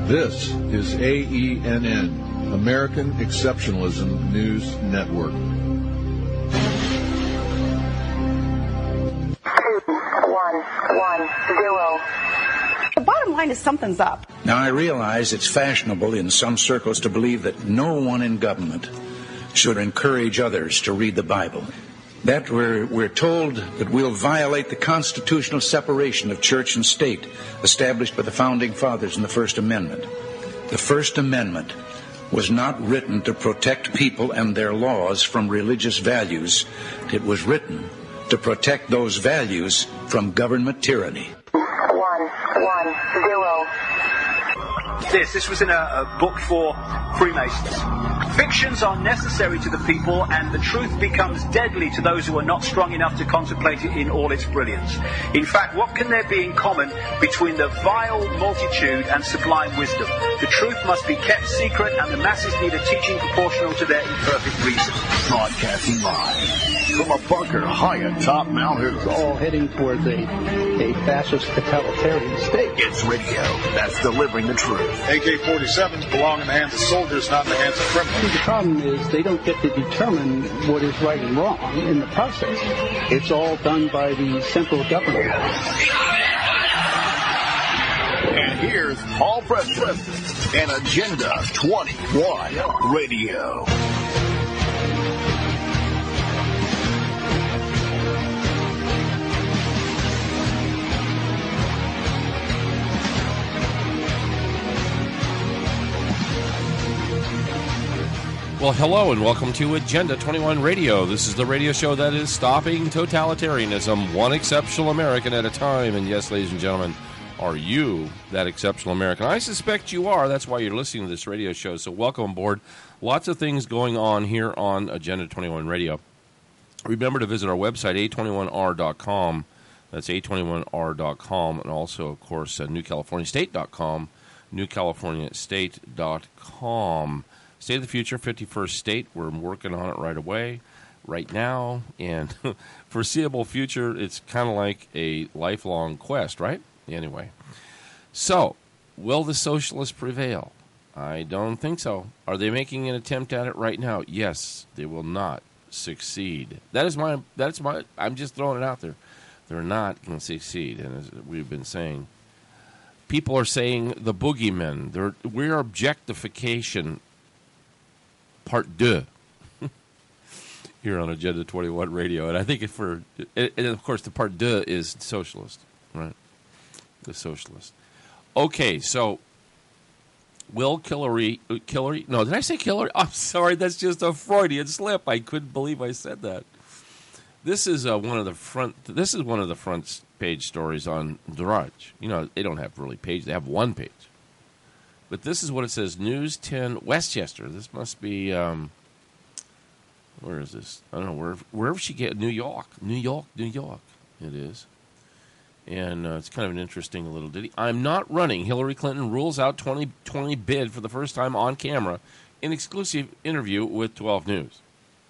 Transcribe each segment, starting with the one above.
This is AENN, American Exceptionalism News Network. 2110. The bottom line is something's up. Now, I realize it's fashionable in some circles to believe that no one in government should encourage others to read the Bible. That we're told that we'll violate the constitutional separation of church and state established by the Founding Fathers in the First Amendment. The First Amendment was not written to protect people and their laws from religious values. It was written to protect those values from government tyranny. 110. This was in a book for Freemasons. Fictions are necessary to the people, and the truth becomes deadly to those who are not strong enough to contemplate it in all its brilliance. In fact, what can there be in common between the vile multitude and sublime wisdom? The truth must be kept secret, and the masses need a teaching proportional to their imperfect reason. Broadcasting live from a bunker high atop Mount Hood. It's all heading towards a fascist totalitarian state. It's radio that's delivering the truth. AK-47s belong in the hands of soldiers, not in the hands of criminals. The problem is they don't get to determine what is right and wrong in the process. It's all done by the central government. And here's Paul Preston and Agenda 21 Radio. Well, hello and welcome to Agenda 21 Radio. This is the radio show that is stopping totalitarianism, one exceptional American at a time. And yes, ladies and gentlemen, are you that exceptional American? I suspect you are. That's why you're listening to this radio show. So welcome aboard. Lots of things going on here on Agenda 21 Radio. Remember to visit our website, a21r.com. That's a21r.com. And also, of course, newcaliforniastate.com, newcaliforniastate.com. State of the Future, 51st State. We're working on it right away, right now. And foreseeable future, it's kind of like a lifelong quest, right? Anyway. So, will the socialists prevail? I don't think so. Are they making an attempt at it right now? Yes, they will not succeed. That's my, I'm just throwing it out there. They're not going to succeed. And as we've been saying, people are saying the boogeymen. We're objectification Part 2 here on Agenda 21 Radio. And I think and of course, the Part 2 is socialist, right? The socialist. Okay, so will Hillary, no, did I say Hillary? I'm sorry, that's just a Freudian slip. I couldn't believe I said that. This is one of the front page stories on Drudge. You know, they don't have really pages, they have one page. But this is what it says, News 10, Westchester. This must be, where is this? I don't know, wherever she get, New York. It is. And it's kind of an interesting little ditty. I'm not running. Hillary Clinton rules out 2020 bid for the first time on camera in exclusive interview with 12 News.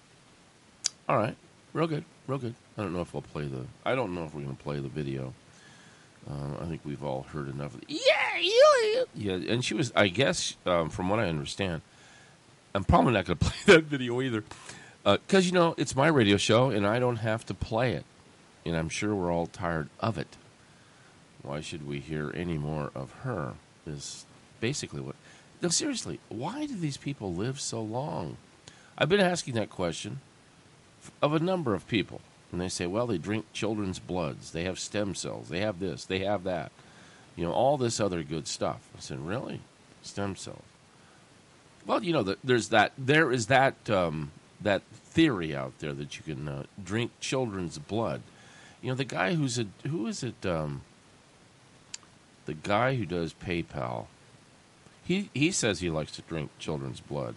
All right. Real good. I don't know if we're going to play the video. I think we've all heard enough of it. Yeah, and she was, I guess, from what I understand, I'm probably not going to play that video either, because, you know, it's my radio show, and I don't have to play it, and I'm sure we're all tired of it. Why should we hear any more of her is basically what... No, seriously, why do these people live so long? I've been asking that question of a number of people. And they say, well, they drink children's bloods. They have stem cells. They have this. They have that. You know, all this other good stuff. I said, really? Stem cells? Well, you know, there is that theory out there that you can drink children's blood. You know, the guy the guy who does PayPal, he says he likes to drink children's blood.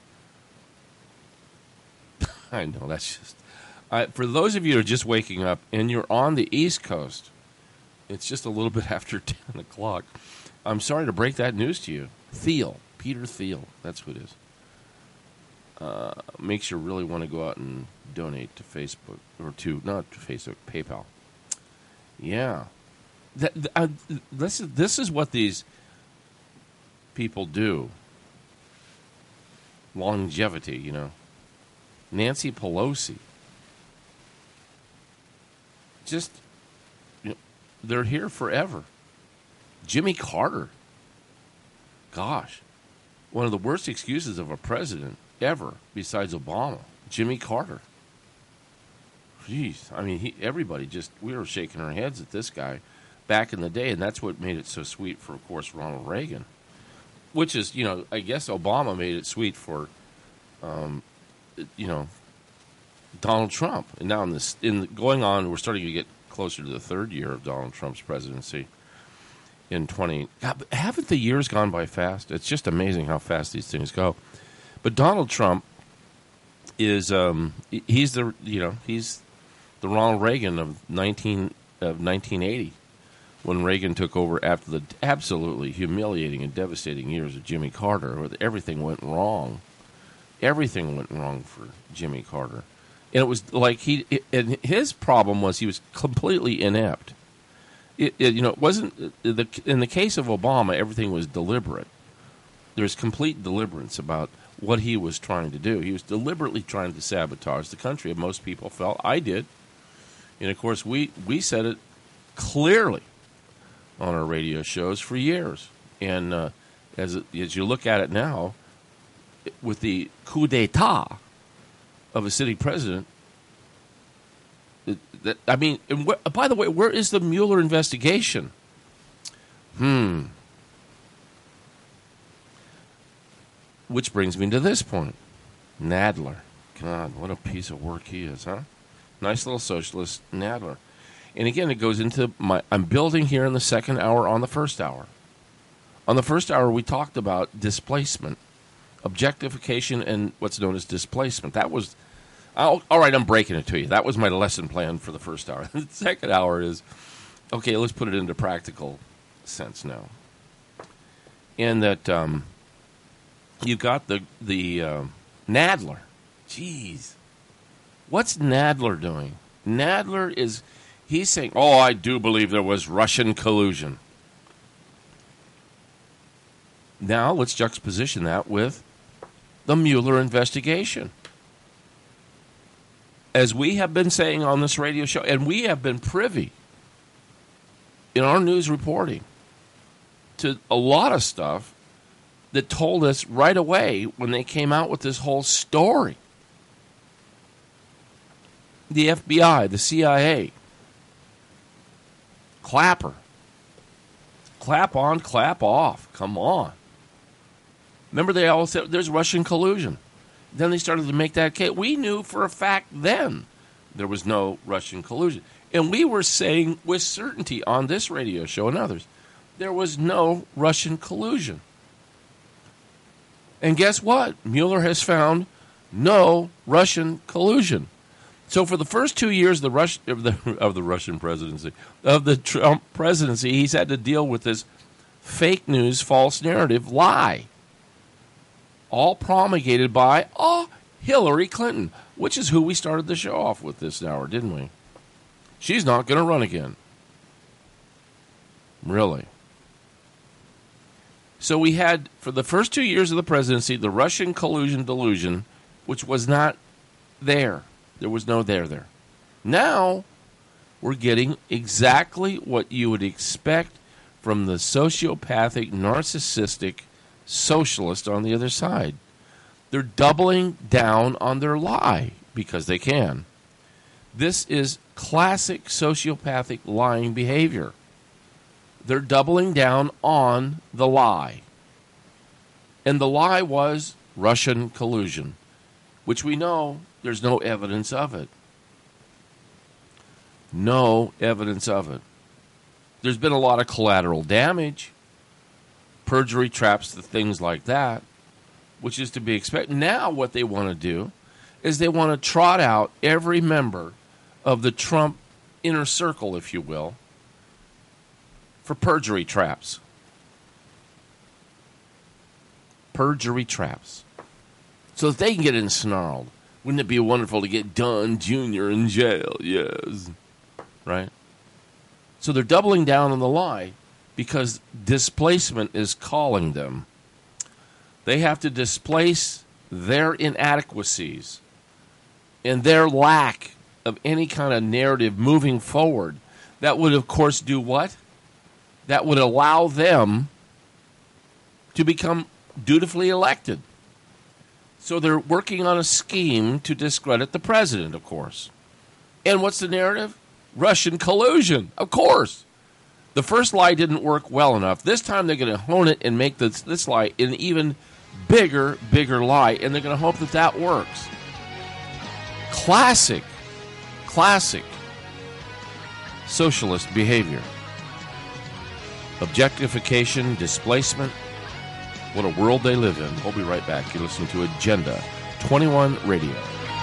I know, that's just... for those of you who are just waking up and you're on the East Coast, it's just a little bit after 10 o'clock. I'm sorry to break that news to you. Peter Thiel, that's who it is. Makes you really want to go out and donate to Facebook, or not to Facebook, PayPal. Yeah. This is what these people do. Longevity, you know. Nancy Pelosi. Just, you know, they're here forever. Jimmy Carter. Gosh. One of the worst excuses of a president ever, besides Obama. Jimmy Carter. Jeez. I mean, everybody just, we were shaking our heads at this guy back in the day, and that's what made it so sweet for, of course, Ronald Reagan. Which is, you know, I guess Obama made it sweet for, you know, Donald Trump. And now going on, we're starting to get closer to the third year of Donald Trump's presidency in 20. God, haven't the years gone by fast? It's just amazing how fast these things go. But Donald Trump is he's the Ronald Reagan of 1980. When Reagan took over after the absolutely humiliating and devastating years of Jimmy Carter, where everything went wrong. Everything went wrong for Jimmy Carter. And it was like and his problem was he was completely inept. It wasn't, in the case of Obama, everything was deliberate. There's complete deliberance about what he was trying to do. He was deliberately trying to sabotage the country, and most people felt. I did. And, of course, we said it clearly on our radio shows for years. And as you look at it now, with the coup d'etat of a sitting president, I mean, by the way, where is the Mueller investigation? Which brings me to this point. Nadler. God, what a piece of work he is, huh? Nice little socialist, Nadler. And again, it goes into I'm building here in the second hour on the first hour. On the first hour, we talked about displacement, objectification, and what's known as displacement. That was, all right, I'm breaking it to you. That was my lesson plan for the first hour. The second hour is, okay, let's put it into practical sense now. And that you've got the Nadler. Jeez. What's Nadler doing? Nadler is... He's saying, I do believe there was Russian collusion. Now, let's juxtaposition that with the Mueller investigation. As we have been saying on this radio show, and we have been privy in our news reporting to a lot of stuff that told us right away when they came out with this whole story. The FBI, the CIA, Clapper. Clap on, clap off. Come on. Remember they all said there's Russian collusion. Then they started to make that case. We knew for a fact then there was no Russian collusion. And we were saying with certainty on this radio show and others, there was no Russian collusion. And guess what? Mueller has found no Russian collusion. So for the first 2 years of the Russian presidency, of the Trump presidency, he's had to deal with this fake news, false narrative lie, all promulgated by Hillary Clinton, which is who we started the show off with this hour, didn't we? She's not going to run again. Really. So we had, for the first 2 years of the presidency, the Russian collusion delusion, which was not there. There was no there. Now, we're getting exactly what you would expect from the sociopathic, narcissistic socialist on the other side. They're doubling down on their lie because they can. This is classic sociopathic lying behavior. They're doubling down on the lie. And the lie was Russian collusion, which we know there's no evidence of it. No evidence of it. There's been a lot of collateral damage, perjury traps, things like that, which is to be expected. Now what they want to do is they want to trot out every member of the Trump inner circle, if you will, for perjury traps. Perjury traps. So that they can get ensnarled. Wouldn't it be wonderful to get Don Jr. in jail? Yes. Right? So they're doubling down on the lie because displacement is calling them. They have to displace their inadequacies and their lack of any kind of narrative moving forward. That would, of course, do what? That would allow them to become dutifully elected. So they're working on a scheme to discredit the president, of course. And what's the narrative? Russian collusion, of course. The first lie didn't work well enough. This time they're going to hone it and make this lie an even bigger lie, and they're going to hope that works. Classic socialist behavior. Objectification, displacement. What a world they live in. We'll be right back. You're listening to Agenda 21 Radio.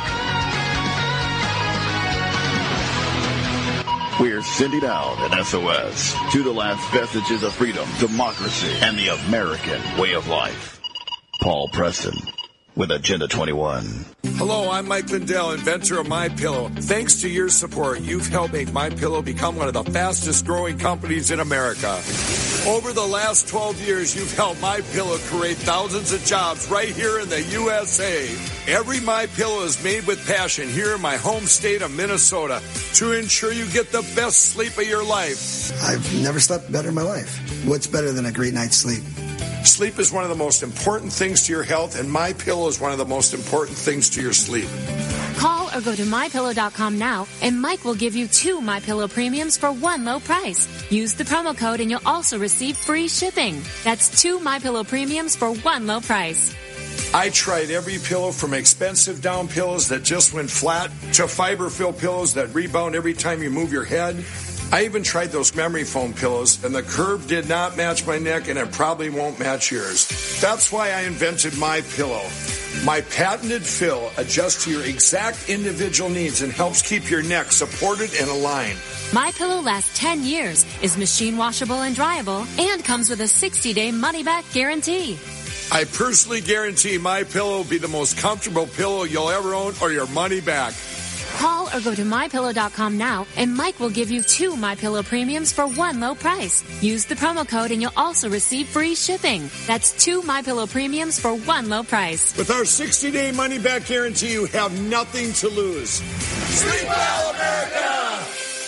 We're sending out an SOS to the last vestiges of freedom, democracy, and the American way of life. Paul Preston with Agenda 21. Hello, I'm Mike Lindell, inventor of MyPillow. Thanks to your support, you've helped make MyPillow become one of the fastest growing companies in America. Over the last 12 years, you've helped MyPillow create thousands of jobs right here in the USA. Every MyPillow is made with passion here in my home state of Minnesota to ensure you get the best sleep of your life. I've never slept better in my life. What's better than a great night's sleep? Sleep is one of the most important things to your health, and MyPillow is one of the most important things to your sleep. Call or go to MyPillow.com now, and Mike will give you 2 MyPillow premiums for one low price. Use the promo code, and you'll also receive free shipping. That's 2 MyPillow premiums for one low price. I tried every pillow from expensive down pillows that just went flat to fiber-filled pillows that rebound every time you move your head. I even tried those memory foam pillows, and the curve did not match my neck, and it probably won't match yours. That's why I invented MyPillow. My patented fill adjusts to your exact individual needs and helps keep your neck supported and aligned. MyPillow lasts 10 years, is machine washable and dryable, and comes with a 60-day money-back guarantee. I personally guarantee MyPillow will be the most comfortable pillow you'll ever own, or your money back. Call or go to MyPillow.com now, and Mike will give you 2 MyPillow premiums for one low price. Use the promo code, and you'll also receive free shipping. That's 2 MyPillow premiums for one low price. With our 60-day money-back guarantee, you have nothing to lose. Sleep well, America!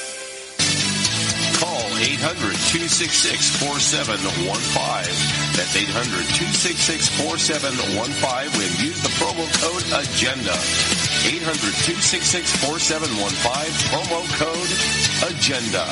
Call 800-266-4715. That's 800-266-4715 and use the promo code AGENDA. 800-266-4715, promo code AGENDA.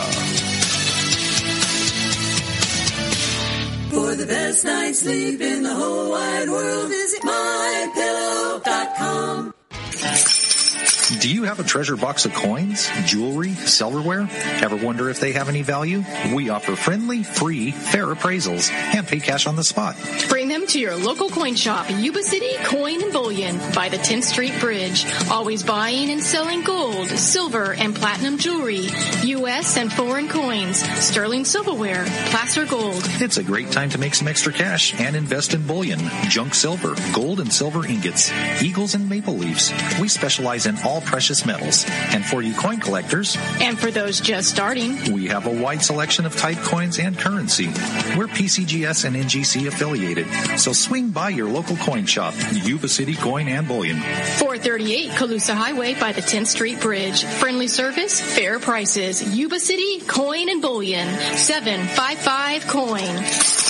For the best night's sleep in the whole wide world, visit MyPillow.com. Do you have a treasure box of coins, jewelry, silverware? Ever wonder if they have any value? We offer friendly, free, fair appraisals and pay cash on the spot. Bring them to your local coin shop, Yuba City Coin and Bullion by the 10th Street Bridge. Always buying and selling gold, silver, and platinum jewelry, U.S. and foreign coins, sterling silverware, placer gold. It's a great time to make some extra cash and invest in bullion, junk silver, gold and silver ingots, eagles and maple leaves. We specialize in all precious metals. And for you coin collectors, and for those just starting, we have a wide selection of type coins and currency. We're PCGS and NGC affiliated, so swing by your local coin shop, Yuba City Coin and Bullion. 438 Colusa Highway by the 10th Street Bridge. Friendly service, fair prices. Yuba City Coin and Bullion. 755 Coin.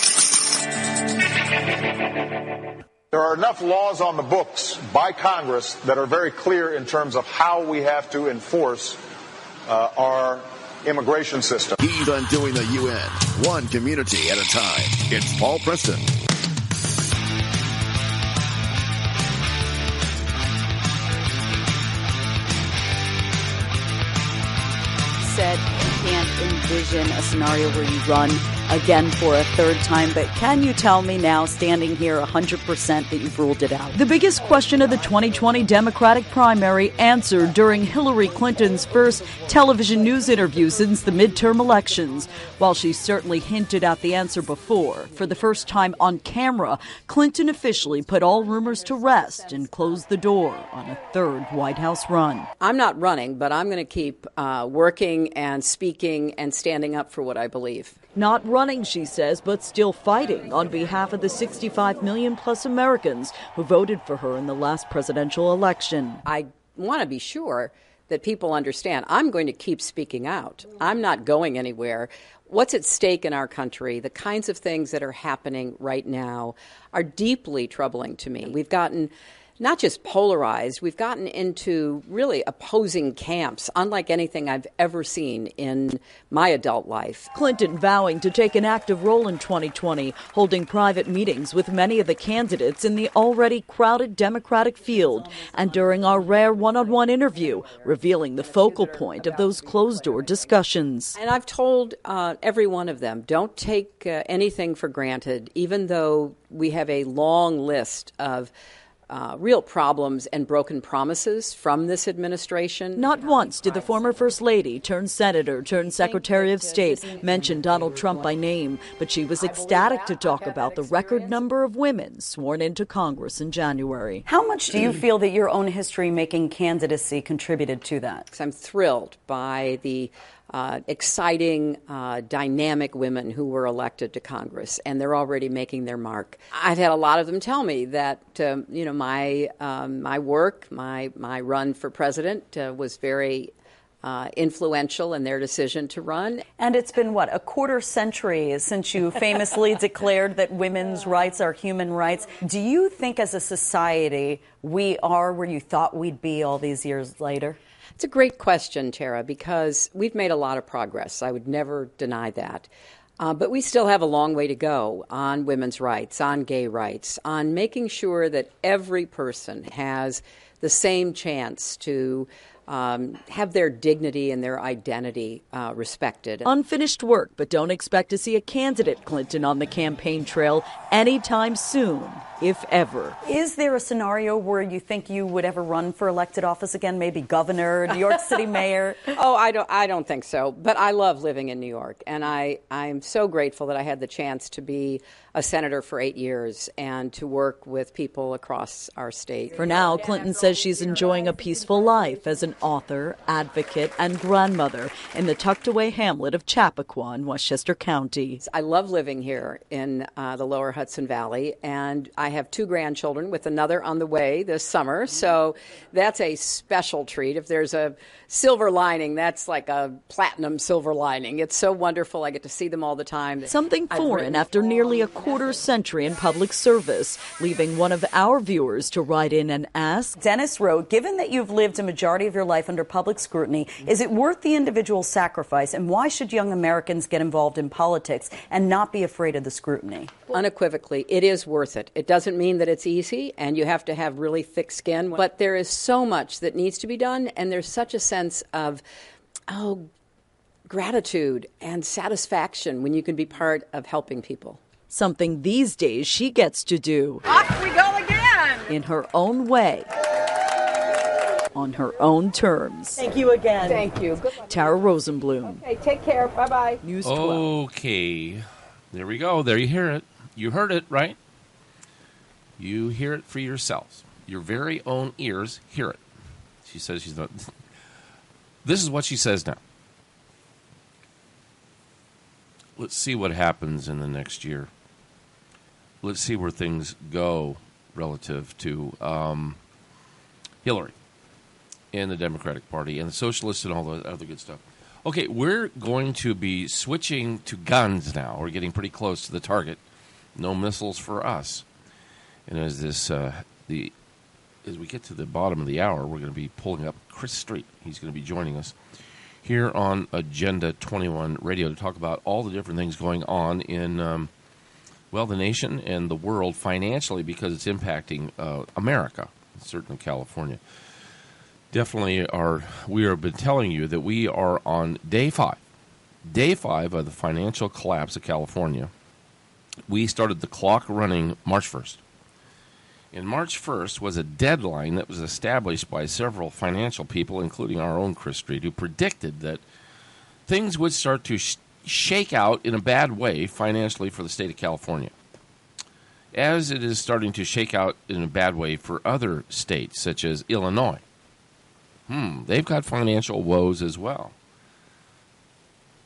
There are enough laws on the books by Congress that are very clear in terms of how we have to enforce our immigration system. He's undoing the UN, one community at a time. It's Paul Preston. Said you can't envision a scenario where you run again for a third time, but can you tell me now, standing here 100%, that you've ruled it out? The biggest question of the 2020 Democratic primary answered during Hillary Clinton's first television news interview since the midterm elections. While she certainly hinted at the answer before, for the first time on camera, Clinton officially put all rumors to rest and closed the door on a third White House run. I'm not running, but I'm going to keep working and speaking and standing up for what I believe. Not running, she says, but still fighting on behalf of the 65 million plus Americans who voted for her in the last presidential election. I want to be sure that people understand I'm going to keep speaking out. I'm not going anywhere. What's at stake in our country, the kinds of things that are happening right now are deeply troubling to me. We've gotten not just polarized, we've gotten into really opposing camps, unlike anything I've ever seen in my adult life. Clinton vowing to take an active role in 2020, holding private meetings with many of the candidates in the already crowded Democratic field, and during our rare one-on-one interview, revealing the focal point of those closed-door discussions. And I've told every one of them, don't take anything for granted, even though we have a long list of real problems and broken promises from this administration. Not once did the former First Lady, turned Senator, turned Secretary of State, mention Donald Trump by name, but she was ecstatic to talk about the record number of women sworn into Congress in January. How much do you feel that your own history-making candidacy contributed to that? I'm thrilled by the exciting, dynamic women who were elected to Congress, and they're already making their mark. I've had a lot of them tell me that my work, my run for president was very influential in their decision to run. And it's been, what, a quarter century since you famously declared that women's rights are human rights. Do you think as a society we are where you thought we'd be all these years later? It's a great question, Tara, because we've made a lot of progress. I would never deny that. But we still have a long way to go on women's rights, on gay rights, on making sure that every person has the same chance to have their dignity and their identity respected. Unfinished work, but don't expect to see a candidate, Clinton, on the campaign trail anytime soon, if ever. Is there a scenario where you think you would ever run for elected office again, maybe governor, New York City mayor? Oh, I don't think so. But I love living in New York, and I'm so grateful that I had the chance to be a senator for 8 years and to work with people across our state. For now, Clinton says she's enjoying a peaceful life as an author, advocate, and grandmother in the tucked-away hamlet of Chappaqua in Westchester County. I love living here in the lower Hudson Valley, and I have 2 grandchildren with another on the way this summer, so that's a special treat. If there's a silver lining, that's like a platinum silver lining. It's so wonderful. I get to see them all the time. Something foreign after nearly a quarter century in public service, leaving one of our viewers to write in and ask. Dennis wrote, given that you've lived a majority of your life under public scrutiny, is it worth the individual sacrifice, and why should young Americans get involved in politics and not be afraid of the scrutiny? Unequivocally, it is worth it. It doesn't mean that it's easy, and you have to have really thick skin, but there is so much that needs to be done, and there's such a sense of, gratitude and satisfaction when you can be part of helping people. Something these days she gets to do. Off we go again! In her own way. On her own terms. Thank you again. Thank you. Tara Rosenblum. Okay, take care. Bye-bye. News 12. Okay. There we go. There you hear it. You heard it, right? You hear it for yourselves. Your very own ears hear it. She says she's not. This is what she says now. Let's see what happens in the next year. Let's see where things go relative to Hillary and the Democratic Party and the Socialists and all the other good stuff. Okay, we're going to be switching to guns now. We're getting pretty close to the target. No missiles for us. And as as we get to the bottom of the hour, we're going to be pulling up Chris Street. He's going to be joining us here on Agenda 21 Radio to talk about all the different things going on in, the nation and the world financially, because it's impacting America, certainly California. Definitely we have been telling you that we are on day 5 of the financial collapse of California. We started the clock running March 1st. And March 1st was a deadline that was established by several financial people, including our own Chris Street, who predicted that things would start to shake out in a bad way financially for the state of California, as it is starting to shake out in a bad way for other states, such as Illinois. They've got financial woes as well.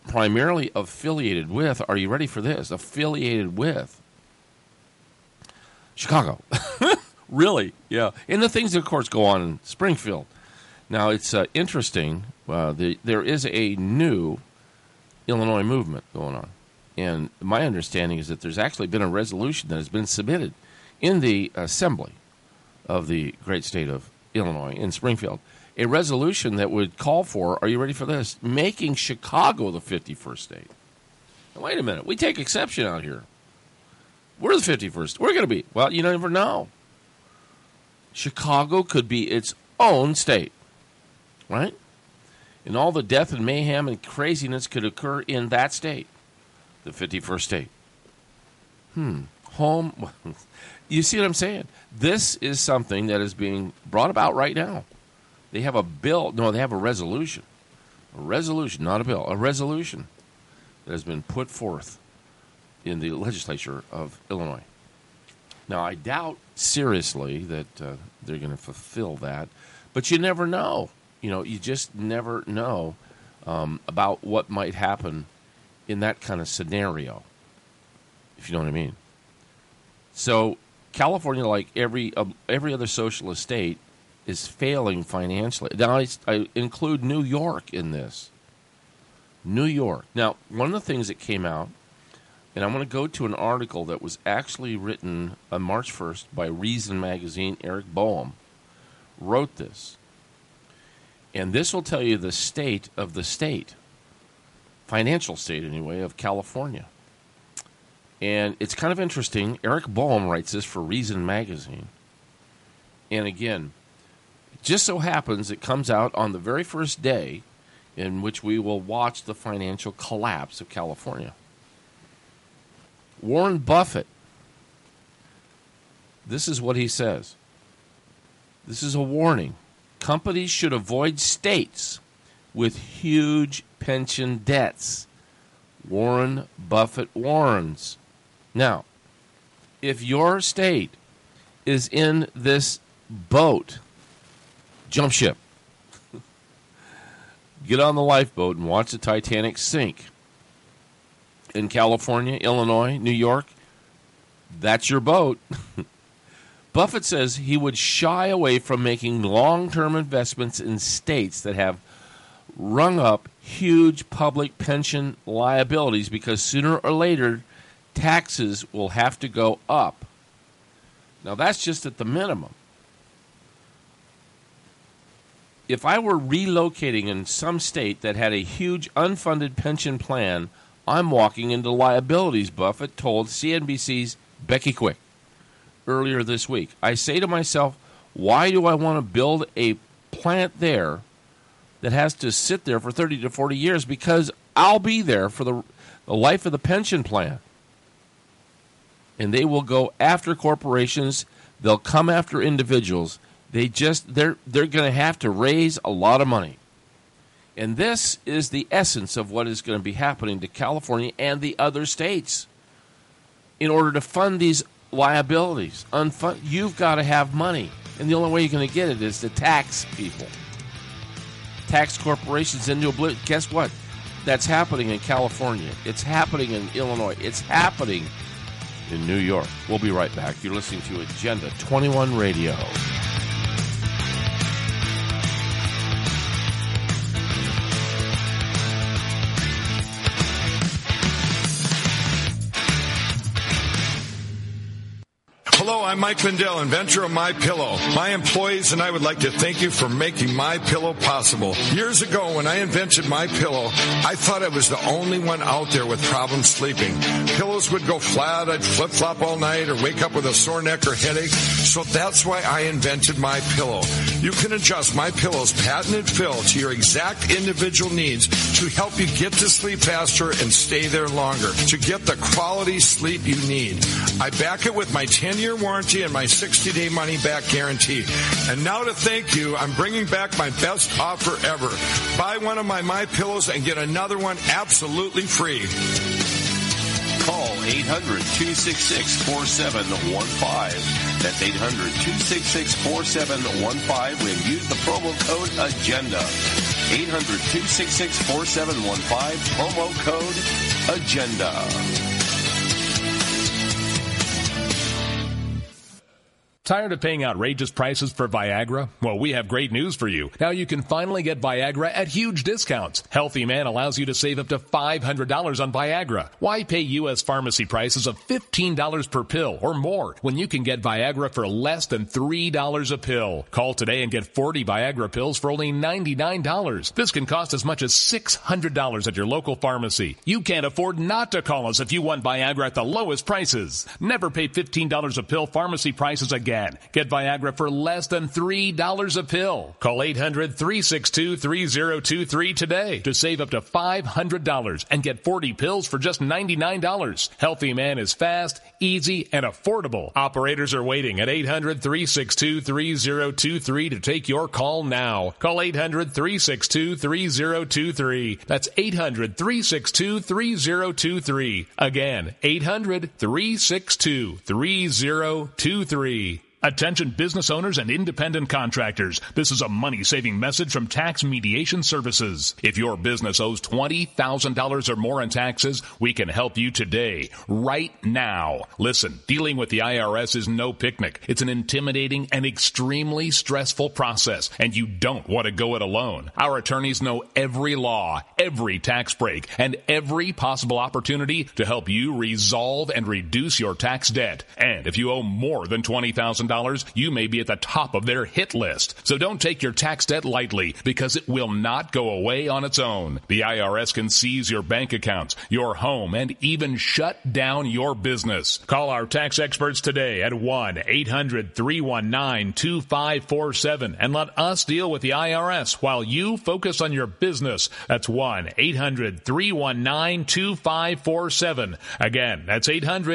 primarily affiliated with, are you ready for this? Affiliated with Chicago. Really, yeah. And the things that, of course, go on in Springfield. Now, it's interesting. There is a new Illinois movement going on. And my understanding is that there's actually been a resolution that has been submitted in the Assembly of the great state of Illinois in Springfield. A resolution that would call for, are you ready for this, making Chicago the 51st state. Now, wait a minute. We take exception out here. We're the 51st. We're going to be. Well, you never know. Chicago could be its own state, right? And all the death and mayhem and craziness could occur in that state, the 51st state. Home. You see what I'm saying? This is something that is being brought about right now. They have a bill. No, they have a resolution. A resolution, not a bill. A resolution that has been put forth in the legislature of Illinois. Now, I doubt seriously that they're going to fulfill that, but you never know. You just never know about what might happen in that kind of scenario, if you know what I mean. So, California, like every other socialist state, is failing financially. Now, I include New York in this. New York. Now, one of the things that came out, and I'm going to go to an article that was actually written on March 1st by Reason Magazine. Eric Boehm wrote this. And this will tell you the state of the state, financial state anyway, of California. And it's kind of interesting. Eric Boehm writes this for Reason Magazine. And again, it just so happens it comes out on the very first day in which we will watch the financial collapse of California. Warren Buffett, this is what he says. This is a warning. Companies should avoid states with huge pension debts. Warren Buffett warns. Now, if your state is in this boat, jump ship. Get on the lifeboat and watch the Titanic sink. In California, Illinois, New York, that's your boat. Buffett says he would shy away from making long-term investments in states that have rung up huge public pension liabilities because sooner or later taxes will have to go up. Now, that's just at the minimum. If I were relocating in some state that had a huge unfunded pension plan, I'm walking into liabilities, Buffett told CNBC's Becky Quick earlier this week. I say to myself, why do I want to build a plant there that has to sit there for 30 to 40 years? Because I'll be there for the life of the pension plan. And they will go after corporations. They'll come after individuals. They're going to have to raise a lot of money. And this is the essence of what is going to be happening to California and the other states. In order to fund these liabilities, you've got to have money. And the only way you're going to get it is to tax people. Tax corporations into oblivion. Guess what? That's happening in California. It's happening in Illinois. It's happening in New York. We'll be right back. You're listening to Agenda 21 Radio. Hello, I'm Mike Lindell, inventor of MyPillow. My employees and I would like to thank you for making MyPillow possible. Years ago, when I invented MyPillow, I thought I was the only one out there with problems sleeping. Pillows would go flat, I'd flip-flop all night, or wake up with a sore neck or headache. So that's why I invented MyPillow. You can adjust MyPillow's patented fill to your exact individual needs to help you get to sleep faster and stay there longer, to get the quality sleep you need. I back it with my 10-year warranty and my 60-day money-back guarantee. And now to thank you, I'm bringing back my best offer ever. Buy one of my MyPillows and get another one absolutely free. Call 800-266-4715. That's 800-266-4715 and use the promo code AGENDA. 800-266-4715, promo code AGENDA. Tired of paying outrageous prices for Viagra? Well, we have great news for you. Now you can finally get Viagra at huge discounts. Healthy Man allows you to save up to $500 on Viagra. Why pay U.S. pharmacy prices of $15 per pill or more when you can get Viagra for less than $3 a pill? Call today and get 40 Viagra pills for only $99. This can cost as much as $600 at your local pharmacy. You can't afford not to call us if you want Viagra at the lowest prices. Never pay $15 a pill pharmacy prices again. Get Viagra for less than $3 a pill. Call 800-362-3023 today to save up to $500 and get 40 pills for just $99. Healthy Man is fast, easy, and affordable. Operators are waiting at 800-362-3023 to take your call now. Call 800-362-3023. That's 800-362-3023. Again, 800-362-3023. Attention business owners and independent contractors. This is a money-saving message from Tax Mediation Services. If your business owes $20,000 or more in taxes, we can help you today, right now. Listen, dealing with the IRS is no picnic. It's an intimidating and extremely stressful process, and you don't want to go it alone. Our attorneys know every law, every tax break, and every possible opportunity to help you resolve and reduce your tax debt. And if you owe more than $20,000, you may be at the top of their hit list. So don't take your tax debt lightly, because it will not go away on its own. The IRS can seize your bank accounts, your home, and even shut down your business. Call our tax experts today at 1-800-319-2547 and let us deal with the IRS while you focus on your business. That's 1-800-319-2547. Again, that's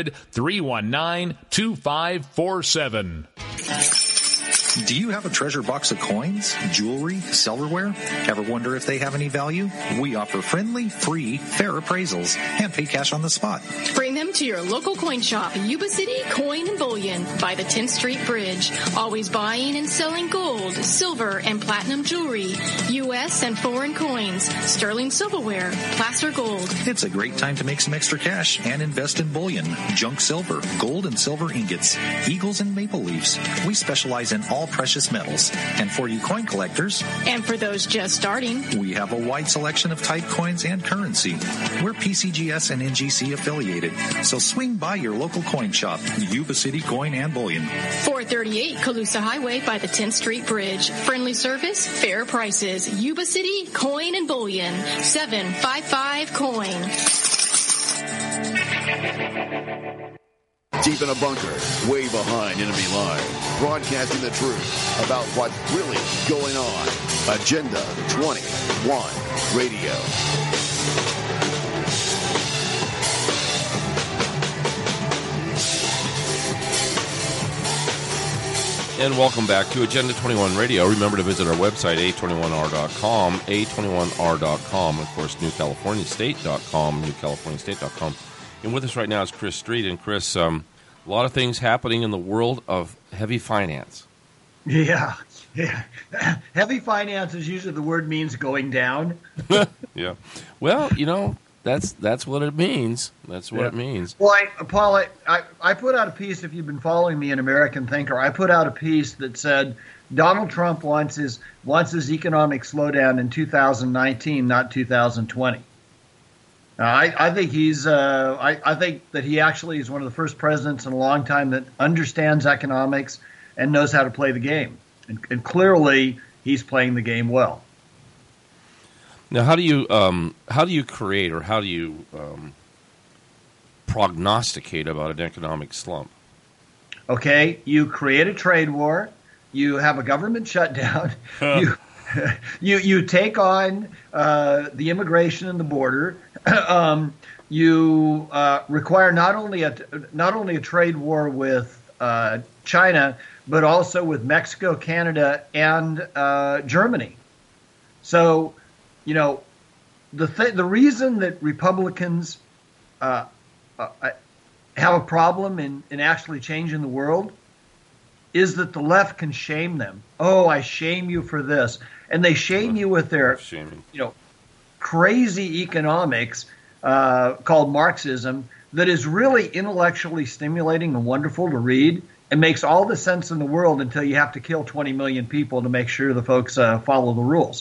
800-319-2547. Do you have a treasure box of coins, jewelry, silverware? Ever wonder if they have any value? We offer friendly, free, fair appraisals and pay cash on the spot. Bring them to your local coin shop, Yuba City Coin and Bullion by the 10th Street Bridge. Always buying and selling gold, silver, and platinum jewelry, U.S. and foreign coins, sterling silverware, placer gold. It's a great time to make some extra cash and invest in bullion, junk silver, gold and silver ingots, eagles and maple leaves. We specialize in all precious metals. And for you coin collectors, and for those just starting, we have a wide selection of type coins and currency. We're PCGS and NGC affiliated, so swing by your local coin shop, Yuba City Coin and Bullion. 438 Colusa Highway by the 10th Street Bridge. Friendly service, fair prices. Yuba City Coin and Bullion. 755 Coin. Deep in a bunker, way behind enemy lines, broadcasting the truth about what's really going on. Agenda 21 Radio. And welcome back to Agenda 21 Radio. Remember to visit our website, a21r.com, a21r.com, of course, newcaliforniastate.com, newcaliforniastate.com. And with us right now is Chris Street. And Chris, a lot of things happening in the world of heavy finance. Yeah. Heavy finance is usually the word means going down. Yeah. Well, you know, that's what it means. That's what it means. Well, Paul, I put out a piece, if you've been following me in American Thinker, I put out a piece that said Donald Trump wants his economic slowdown in 2019, not 2020. I think I think that he actually is one of the first presidents in a long time that understands economics and knows how to play the game. And clearly, he's playing the game well. Now, how do you create, or how do you prognosticate about an economic slump? Okay, you create a trade war. You have a government shutdown. You take on the immigration and the border. You require not only a trade war with China, but also with Mexico, Canada, and Germany. So, you know, the reason that Republicans have a problem in actually changing the world is that the left can shame them. Oh, I shame you for this. And they shame you with their, crazy economics called Marxism that is really intellectually stimulating and wonderful to read and makes all the sense in the world until you have to kill 20 million people to make sure the folks follow the rules.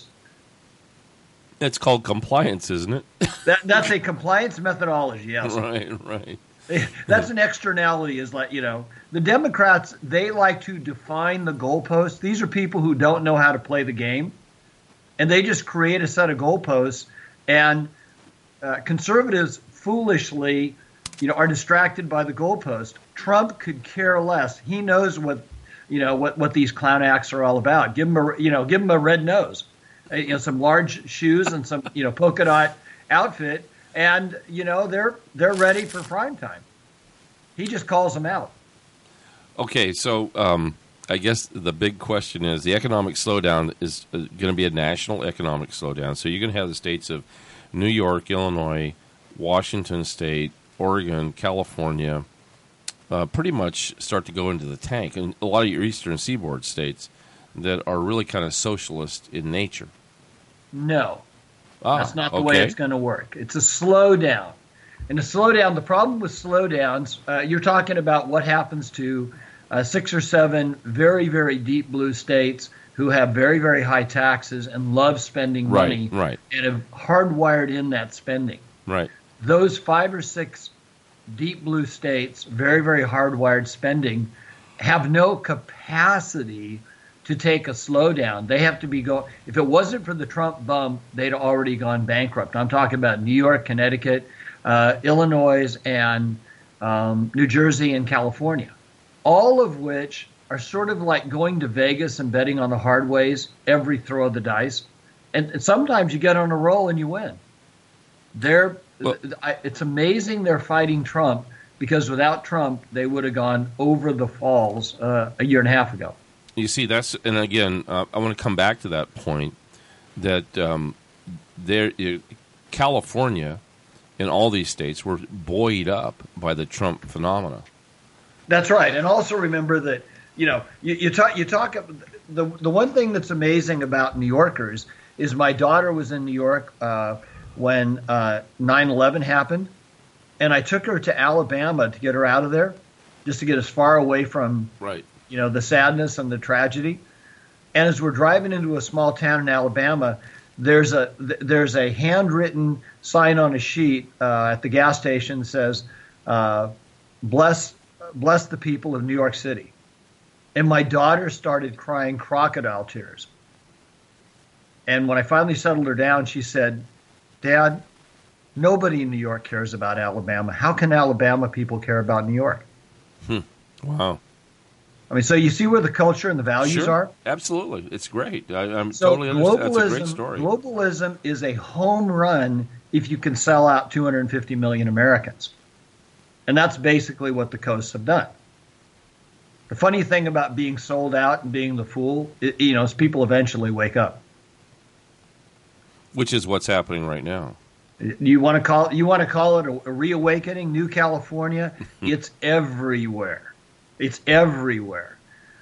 It's called compliance, isn't it? That's a compliance methodology, yes. Right. That's an externality, is like, the Democrats, they like to define the goalposts. These are people who don't know how to play the game, and they just create a set of goalposts, and conservatives foolishly, are distracted by the goalpost. Trump could care less. He knows what these clown acts are all about. Give him a red nose, some large shoes and some, polka dot outfit. And, they're ready for prime time. He just calls them out. Okay, so I guess the big question is the economic slowdown is going to be a national economic slowdown. So you're going to have the states of New York, Illinois, Washington State, Oregon, California pretty much start to go into the tank. And a lot of your eastern seaboard states that are really kind of socialist in nature. No. That's not the way it's going to work. It's a slowdown. And a slowdown, the problem with slowdowns, you're talking about what happens to 6 or 7 very, very deep blue states who have very, very high taxes and love spending money and have hardwired in that spending. Right. Those 5 or 6 deep blue states, very, very hardwired spending, have no capacity to take a slowdown. They have to be if it wasn't for the Trump bump, they'd already gone bankrupt. I'm talking about New York, Connecticut, Illinois, and New Jersey and California, all of which are sort of like going to Vegas and betting on the hard ways every throw of the dice. And sometimes you get on a roll and you win. It's amazing they're fighting Trump, because without Trump, they would have gone over the falls a year and a half ago. You see, and again, I want to come back to that point that California and all these states were buoyed up by the Trump phenomena. That's right, and also remember that you talk. The one thing that's amazing about New Yorkers is my daughter was in New York when 9/11 happened, and I took her to Alabama to get her out of there, just to get as far away from the sadness and the tragedy. And as we're driving into a small town in Alabama, there's a handwritten sign on a sheet at the gas station that says, bless the people of New York City. And my daughter started crying crocodile tears. And when I finally settled her down, she said, Dad, nobody in New York cares about Alabama. How can Alabama people care about New York? Wow. I mean, so you see where the culture and the values are? Absolutely. It's great. I'm totally understand. That's a great story. Globalism is a home run if you can sell out 250 million Americans. And that's basically what the coasts have done. The funny thing about being sold out and being the fool, is people eventually wake up. Which is what's happening right now. You want to call it a reawakening, New California? It's everywhere. It's everywhere.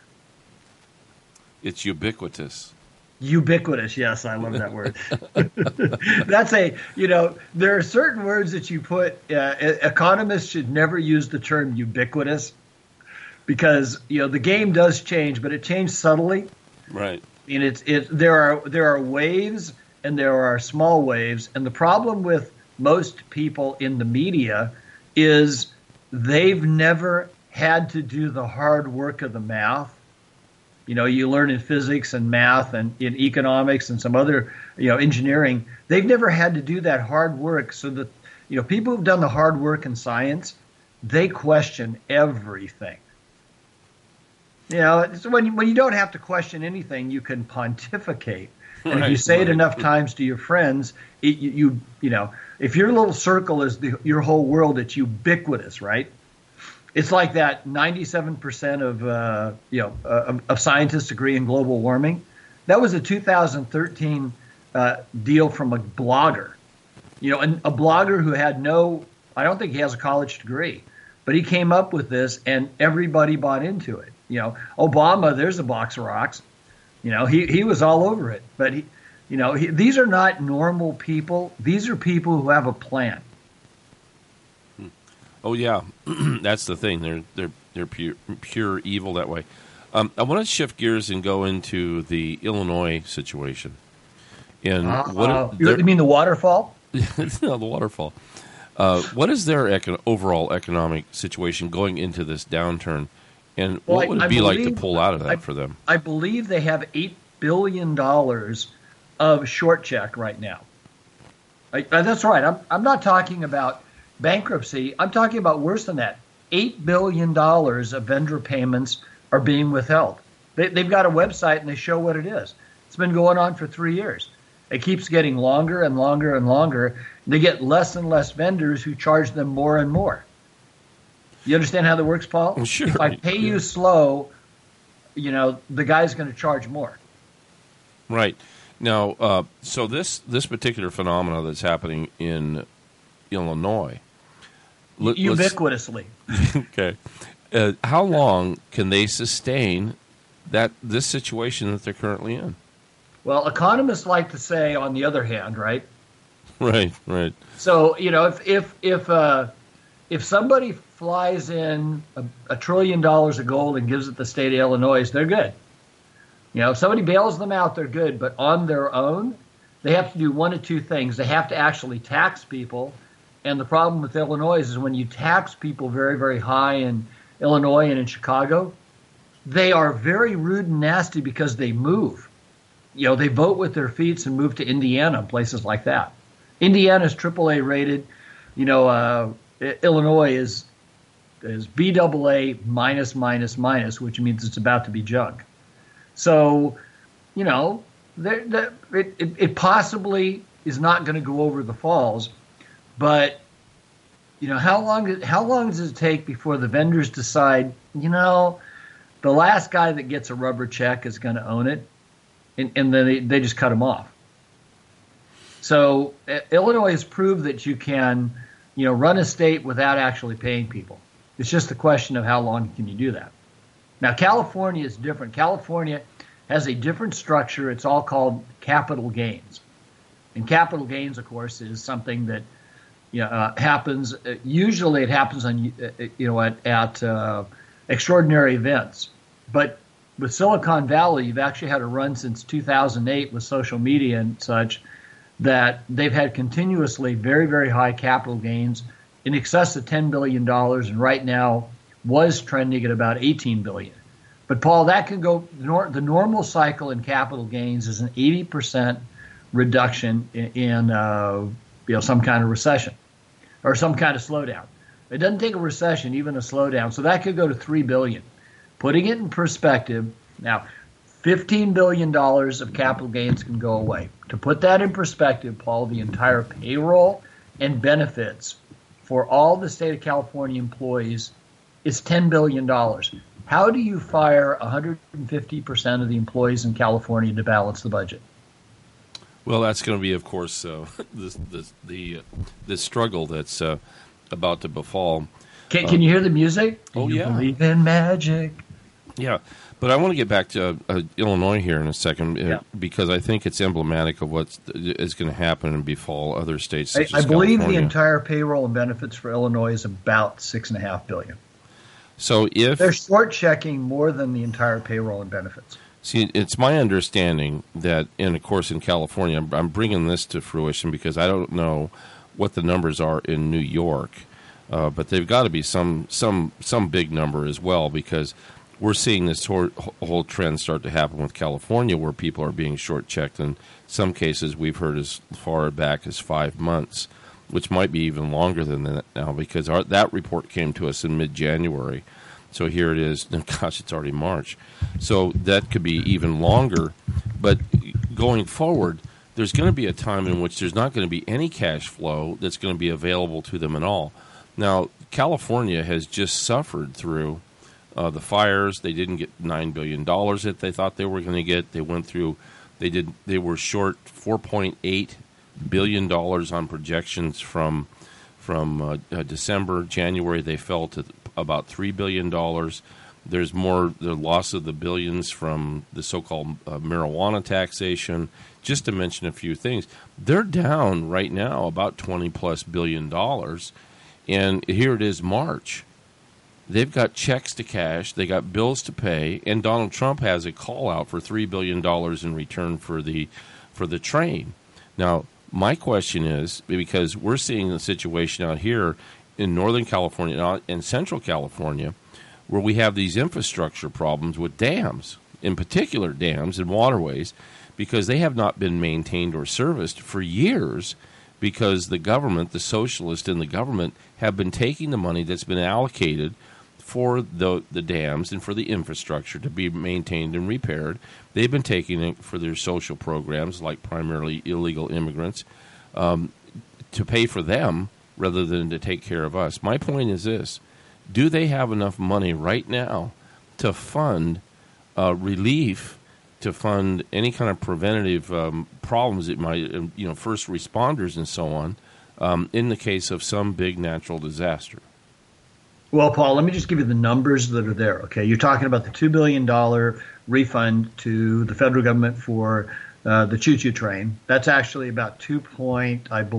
It's ubiquitous. Ubiquitous, yes, I love that word. That's there are certain words that you put, economists should never use the term ubiquitous, because, the game does change, but it changed subtly. Right. I mean, there are waves and there are small waves, and the problem with most people in the media is they've never had to do the hard work of the math. You learn in physics and math and in economics and some other, engineering. They've never had to do that hard work, so that, people who've done the hard work in science, they question everything. So when you don't have to question anything, you can pontificate. And if you say it enough times to your friends, if your little circle is your whole world, it's ubiquitous, right? It's like that 97% of scientists agree in global warming. That was a 2013 deal from a blogger. And a blogger who had I don't think he has a college degree, but he came up with this and everybody bought into it. Obama, there's a box of rocks. He was all over it. But these are not normal people. These are people who have a plan. Oh yeah, that's the thing. They're pure evil that way. I want to shift gears and go into the Illinois situation. And you mean the waterfall? No, the waterfall. What is their overall economic situation going into this downturn, and what would it be like to pull out of that for them? I believe they have $8 billion of short check right now. That's right. I'm not talking about bankruptcy. I'm talking about worse than that. $8 billion of vendor payments are being withheld. They've got a website and they show what it is. It's been going on for 3 years. It keeps getting longer and longer and longer. They get less and less vendors who charge them more and more. You understand how that works, Paul? Well, sure. If I pay you slow, the guy's going to charge more. Right. Now, so this particular phenomenon that's happening in Illinois. Ubiquitously. Okay. How long can they sustain this situation that they're currently in? Well, economists like to say, on the other hand, right? Right. So, if somebody flies in $1 trillion of gold and gives it the state of Illinois, they're good. If somebody bails them out, they're good. But on their own, they have to do one of two things. They have to actually tax people. And the problem with Illinois is when you tax people very, very high in Illinois and in Chicago, they are very rude and nasty because they move. They vote with their feet and move to Indiana and places like that. Indiana is AAA rated. Illinois is BAA minus, which means it's about to be junk. So, it possibly is not going to go over the falls. But, how long does it take before the vendors decide, the last guy that gets a rubber check is going to own it, and then they just cut him off. So Illinois has proved that you can, run a state without actually paying people. It's just a question of how long can you do that. Now, California is different. California has a different structure. It's all called capital gains. And capital gains, of course, is something that happens. Usually, it happens on at extraordinary events. But with Silicon Valley, you've actually had a run since 2008 with social media and such that they've had continuously very, very high capital gains in excess of $10 billion, and right now was trending at about $18 billion. But Paul, that can go. The normal cycle in capital gains is an 80% reduction in some kind of recession or some kind of slowdown. It doesn't take a recession, even a slowdown. So that could go to $3 billion. Putting it in perspective, now $15 billion of capital gains can go away. To put that in perspective, Paul, the entire payroll and benefits for all the state of California employees is $10 billion. How do you fire 150% of the employees in California to balance the budget? Well, that's going to be, of course, the struggle that's about to befall. Can you hear the music? Oh, you yeah. Believe in magic. Yeah, but I want to get back to Illinois here in a second because I think it's emblematic of what is going to happen and befall other states. Such I as believe California. the entire payroll and benefits for Illinois is about $6.5 billion. So if they're short checking more than the entire payroll and benefits. See, it's my understanding that, and of course in California, I'm bringing this to fruition because I don't know what the numbers are in New York, but they've got to be some big number as well because we're seeing this whole trend start to happen with California where people are being short-checked. In some cases, we've heard as far back as 5 months, which might be even longer than that now because that report came to us in mid-January. So here it is. Gosh, it's already March. So that could be even longer. But going forward, there's going to be a time in which there's not going to be any cash flow that's going to be available to them at all. Now, California has just suffered through the fires. They didn't get $9 billion that they thought they were going to get. They went through. They were short $4.8 billion on projections from December. January they fell to about $3 billion. There's the loss of the billions from the so-called marijuana taxation, just to mention a few things. They're down right now about $20+ billion. And here it is March. They've got checks to cash. They got bills to pay. And Donald Trump has a call out for $3 billion in return for the train. Now, my question is, because we're seeing a situation out here in Northern California and Central California where we have these infrastructure problems with dams, in particular dams and waterways, because they have not been maintained or serviced for years because the government, the socialists in the government, have been taking the money that's been allocated for the dams and for the infrastructure to be maintained and repaired. They've been taking it for their social programs, like primarily illegal immigrants, to pay for them rather than to take care of us. My point is this. Do they have enough money right now to fund relief, to fund any kind of preventative problems that might, first responders and so on, in the case of some big natural disaster? Well, Paul, let me just give you the numbers that are there. Okay, you're talking about the $2 billion refund to the federal government for the choo-choo train. That's actually about $6 or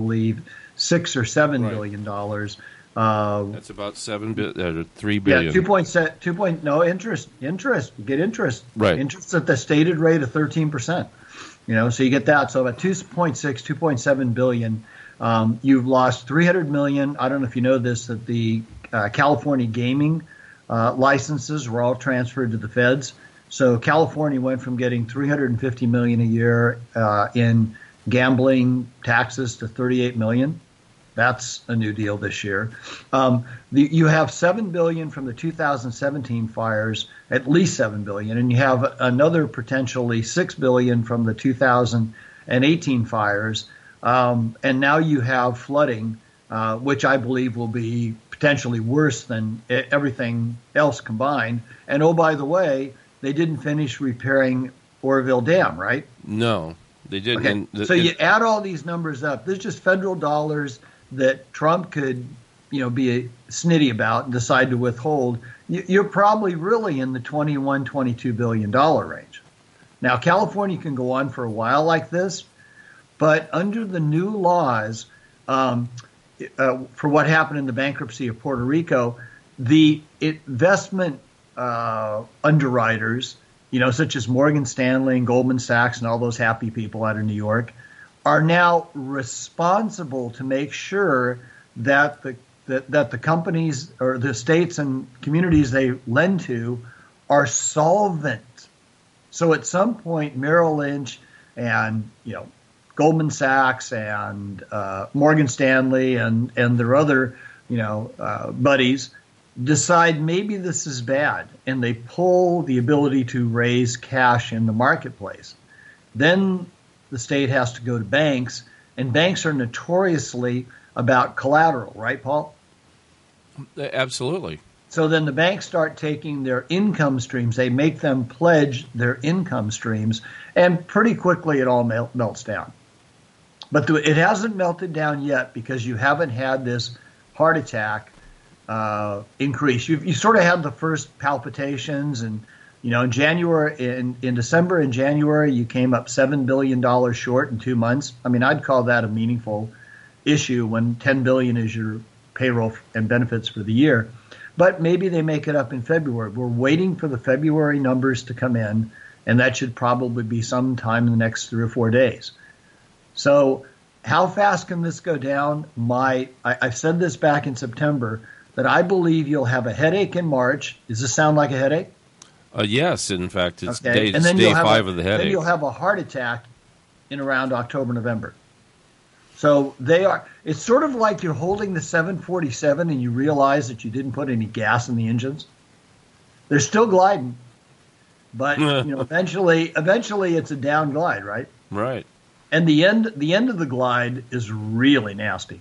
$7 billion. That's about $3 billion. Yeah, no interest. You get interest. Right. Interest at the stated rate of 13%. So you get that. So about 2.7 billion. You've lost $300 million. I don't know if you know this, that the California gaming licenses were all transferred to the feds. So California went from getting $350 million a year in gambling taxes to $38 million. That's a new deal this year. You have $7 billion from the 2017 fires, at least $7 billion, and you have another potentially $6 billion from the 2018 fires. And now you have flooding, which I believe will be potentially worse than everything else combined. And oh, by the way, they didn't finish repairing Oroville Dam, right? No, they didn't. Okay. So you add all these numbers up. There's just federal dollars that Trump could, be snitty about and decide to withhold. You're probably really in the $21-22 billion range. Now, California can go on for a while like this, but under the new laws, for what happened in the bankruptcy of Puerto Rico, the investment underwriters, such as Morgan Stanley and Goldman Sachs and all those happy people out of New York, are now responsible to make sure that the companies or the states and communities they lend to are solvent. So at some point, Merrill Lynch and Goldman Sachs and Morgan Stanley and their other buddies decide maybe this is bad, and they pull the ability to raise cash in the marketplace. Then the state has to go to banks, and banks are notoriously about collateral, right, Paul? Absolutely. So then the banks start taking their income streams. They make them pledge their income streams, and pretty quickly it all melts down. But it hasn't melted down yet because you haven't had this heart attack increase. You sort of had the first palpitations, and in December and January, you came up $7 billion short in 2 months. I mean, I'd call that a meaningful issue when $10 billion is your payroll and benefits for the year. But maybe they make it up in February. We're waiting for the February numbers to come in, and that should probably be sometime in the next 3 or 4 days. So how fast can this go down? I've said this back in September, that I believe you'll have a headache in March. Does this sound like a headache? Yes, in fact, it's okay. day 5 of the headache. Then you'll have a heart attack in around October, November. So it's sort of like you're holding the 747 and you realize that you didn't put any gas in the engines. They're still gliding, but eventually it's a down glide, right? Right. And the end of the glide is really nasty.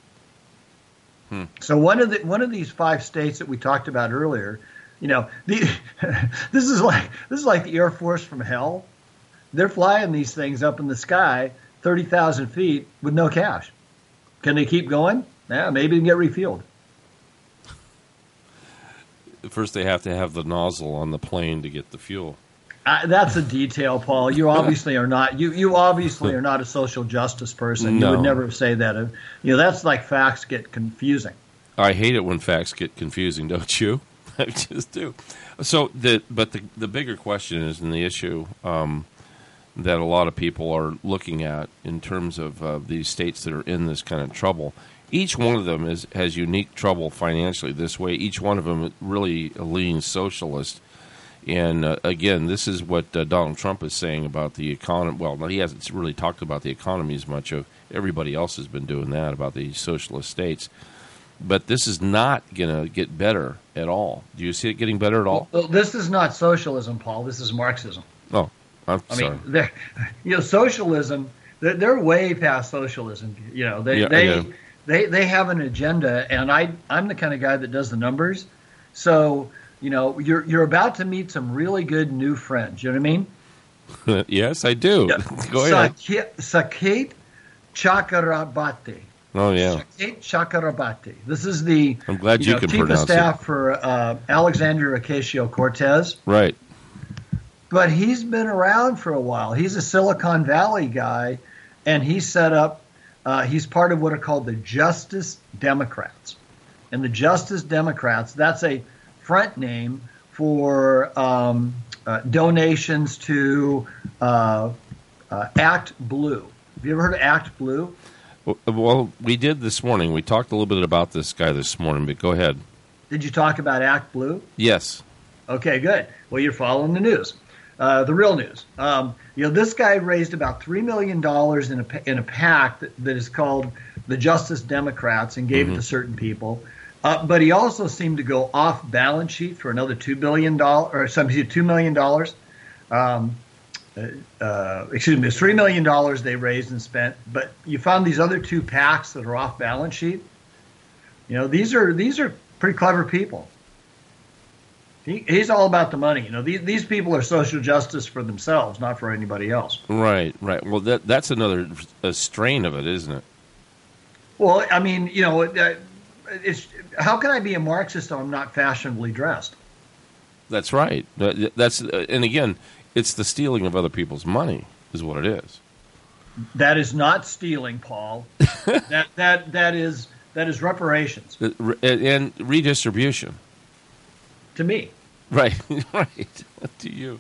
So one of these 5 states that we talked about earlier, this is like the Air Force from hell. They're flying these things up in the sky, 30,000 feet, with no cash. Can they keep going? Yeah, maybe they can get refueled. first they have to have the nozzle on the plane to get the fuel. That's a detail, Paul. You obviously are not. You obviously are not a social justice person. No. You would never say that. That's like facts get confusing. I hate it when facts get confusing, don't you? I just do. So, the bigger question is, in the issue that a lot of people are looking at in terms of these states that are in this kind of trouble. Each one of them has unique trouble financially this way. Each one of them really leans socialist. And, again, this is what Donald Trump is saying about the economy. Well, he hasn't really talked about the economy as much. Everybody else has been doing that about the socialist states. But this is not going to get better at all. Do you see it getting better at all? Well, this is not socialism, Paul. This is Marxism. Oh, I'm sorry. I mean, socialism, they're way past socialism. They have an agenda, and I'm the kind of guy that does the numbers. So, you're about to meet some really good new friends. You know what I mean? Yes, I do. Yeah. Go ahead. Saket Chakrabarti. Oh, yeah. Saket Chakrabarti. This is the I'm glad you can chief of pronounce staff it. for Alexandria Ocasio-Cortez. Right. But he's been around for a while. He's a Silicon Valley guy, and he set up, he's part of what are called the Justice Democrats. And the Justice Democrats, that's a front name for donations to Act Blue. Have you ever heard of Act Blue? Well, we did this morning. We talked a little bit about this guy this morning, but go ahead. Did you talk about Act Blue? Yes. Okay, good. Well, you're following the news, the real news. This guy raised about $3 million in a PAC that is called the Justice Democrats and gave it to certain people. But he also seemed to go off balance sheet for another $2 million. $3 million they raised and spent. But you found these other two PACs that are off balance sheet. These are pretty clever people. He's all about the money. These people are social justice for themselves, not for anybody else. Right. Well, that's another strain of it, isn't it? Well, I mean, it's how can I be a Marxist if I'm not fashionably dressed? That's right. And again, it's the stealing of other people's money is what it is. That is not stealing, Paul. that is reparations and redistribution. To me, right. To you.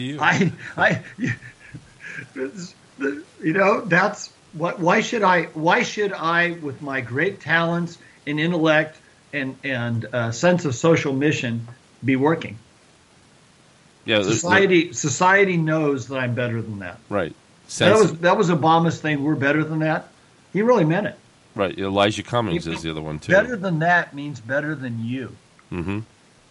That's what. Why should I, with my great talents and intellect and sense of social mission, be working? Yeah, society knows that I'm better than that. Right. That was Obama's thing. We're better than that. He really meant it. Right. Elijah Cummings is the other one too. Better than that means better than you. Mm-hmm.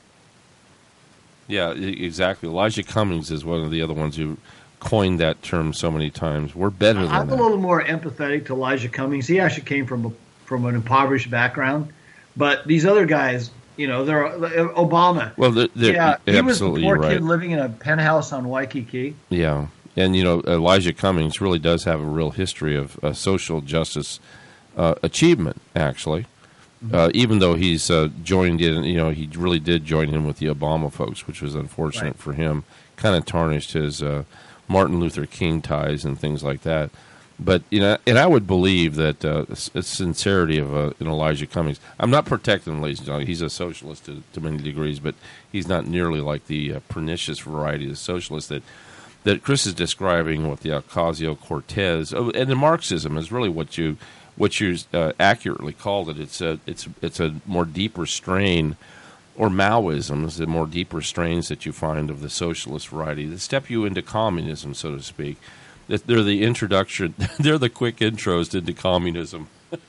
Yeah, exactly. Elijah Cummings is one of the other ones who coined that term so many times. We're better than that. I'm a little more empathetic to Elijah Cummings. He actually came from an impoverished background, but these other guys, they're Obama. Well, he was a poor right. kid living in a penthouse on Waikiki. Yeah, and Elijah Cummings really does have a real history of social justice achievement, actually. Even though he's joined in, he really did join in with the Obama folks, which was unfortunate for him. Kind of tarnished his Martin Luther King ties and things like that. But and I would believe that sincerity of an Elijah Cummings. I'm not protecting ladies and gentlemen. He's a socialist to many degrees, but he's not nearly like the pernicious variety of socialist that Chris is describing with the Ocasio-Cortez. And the Marxism is really what you accurately called it. It's a more deeper strain, or Maoism is the more deeper strains that you find of the socialist variety that step you into communism, so to speak. They're the introduction. They're the quick intros into communism,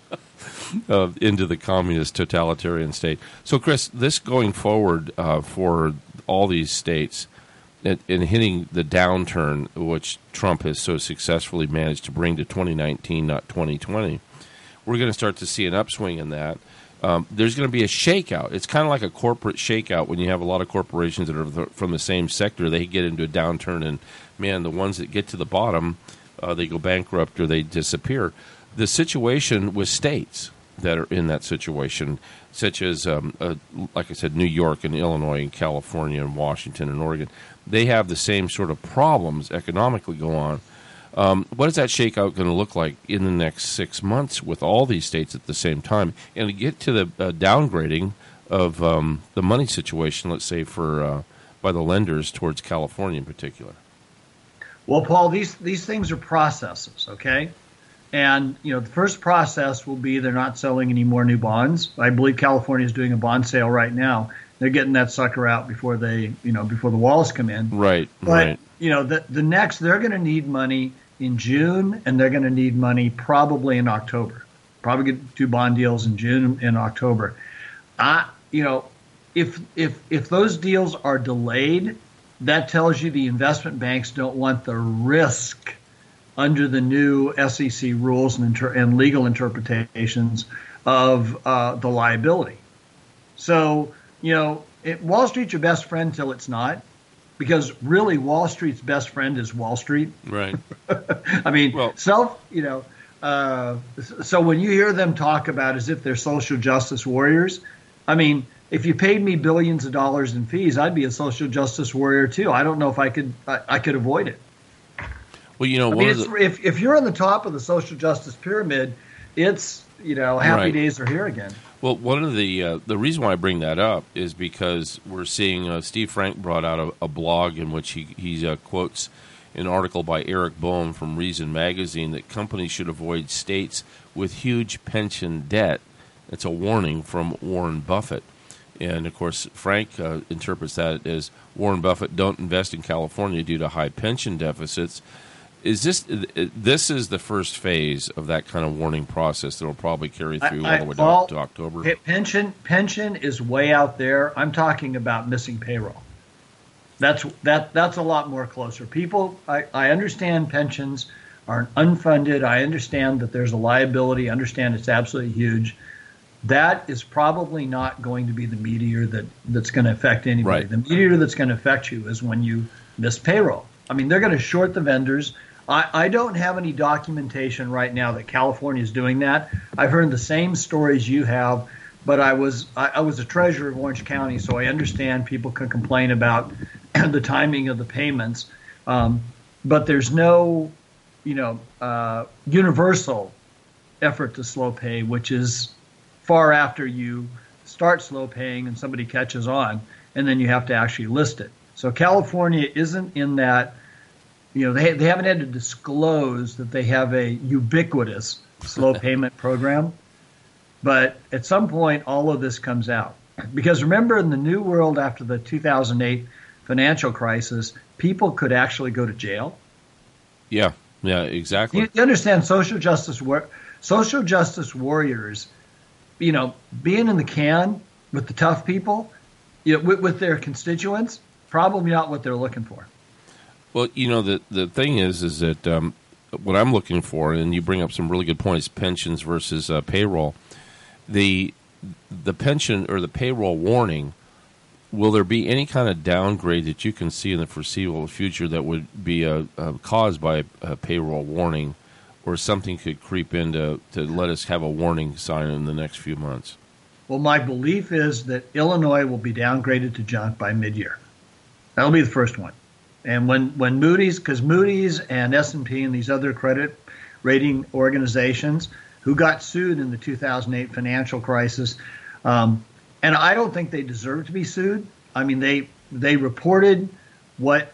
into the communist totalitarian state. So, Chris, this going forward for all these states in hitting the downturn, which Trump has so successfully managed to bring to 2019, not 2020, we're going to start to see an upswing in that. There's going to be a shakeout. It's kind of like a corporate shakeout when you have a lot of corporations that are from the same sector. They get into a downturn, and, man, the ones that get to the bottom, they go bankrupt or they disappear. The situation with states, that are in that situation, such as, like I said, New York and Illinois and California and Washington and Oregon. They have the same sort of problems economically go on. What is that shakeout going to look like in the next 6 months with all these states at the same time? And to get to the downgrading of the money situation, let's say, for by the lenders towards California in particular. Well, Paul, these things are processes, okay? And, the first process will be they're not selling any more new bonds. I believe California is doing a bond sale right now. They're getting that sucker out before before the walls come in. Right, but, right. The next, they're going to need money in June, and they're going to need money probably in October. Probably get 2 bond deals in June and October. If those deals are delayed, that tells you the investment banks don't want the risk under the new SEC rules and legal interpretations of the liability. So, Wall Street's your best friend till it's not, because really Wall Street's best friend is Wall Street. Right. I mean, so when you hear them talk about as if they're social justice warriors, I mean, if you paid me billions of dollars in fees, I'd be a social justice warrior too. I don't know if I could avoid it. Well, if you're on the top of the social justice pyramid, it's happy days are here again. Well, one of the reason why I bring that up is because we're seeing Steve Frank brought out a blog in which he quotes an article by Eric Boehm from Reason Magazine that companies should avoid states with huge pension debt. It's a warning from Warren Buffett. And, of course, Frank interprets that as Warren Buffett don't invest in California due to high pension deficits. Is this is the first phase of that kind of warning process that will probably carry through all the way down to October? Pension is way out there. I'm talking about missing payroll. That's a lot more closer. People, I understand pensions are unfunded. I understand that there's a liability. I understand it's absolutely huge. That is probably not going to be the meteor that's going to affect anybody. Right. The meteor that's going to affect you is when you miss payroll. I mean, they're going to short the vendors. I don't have any documentation right now that California is doing that. I've heard the same stories you have, but I was a treasurer of Orange County, so I understand people can complain about the timing of the payments. But there's no, universal effort to slow pay, which is far after you start slow paying and somebody catches on, and then you have to actually list it. So California isn't in that, they haven't had to disclose that they have a ubiquitous slow payment program. But at some point, all of this comes out. Because remember, in the new world after the 2008 financial crisis, people could actually go to jail. Yeah, exactly. You understand social justice warriors, being in the can with the tough people, with their constituents, probably not what they're looking for. Well, the thing is that what I'm looking for, and you bring up some really good points, pensions versus payroll. The pension or the payroll warning, will there be any kind of downgrade that you can see in the foreseeable future that would be caused by a payroll warning, or something could creep in to let us have a warning sign in the next few months? Well, my belief is that Illinois will be downgraded to junk by mid-year. That'll be the first one. And when Moody's, because Moody's and S&P and these other credit rating organizations who got sued in the 2008 financial crisis, and I don't think they deserve to be sued. I mean, they reported what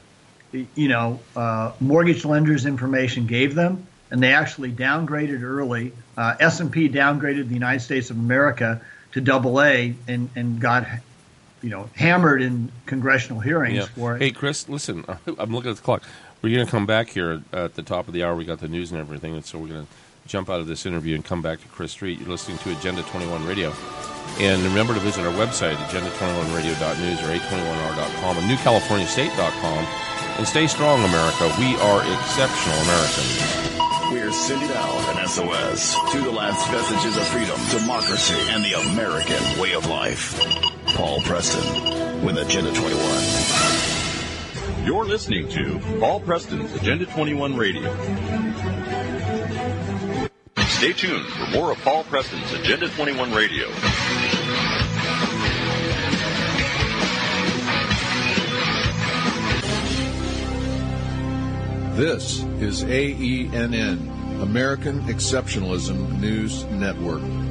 mortgage lenders' information gave them, and they actually downgraded early. S&P downgraded the United States of America to AA and got hammered in congressional hearings for it. Hey, Chris, listen, I'm looking at the clock. We're going to come back here at the top of the hour. We got the news and everything, and so we're going to jump out of this interview and come back to Chris Street. You're listening to Agenda 21 Radio. And remember to visit our website, agenda21radio.news or a21r.com and newcaliforniastate.com. And stay strong, America. We are exceptional Americans. We're sending out an SOS to the last vestiges of freedom, democracy, and the American way of life. Paul Preston with Agenda 21. You're listening to Paul Preston's Agenda 21 Radio. Stay tuned for more of Paul Preston's Agenda 21 Radio. This is AENN, American Exceptionalism News Network.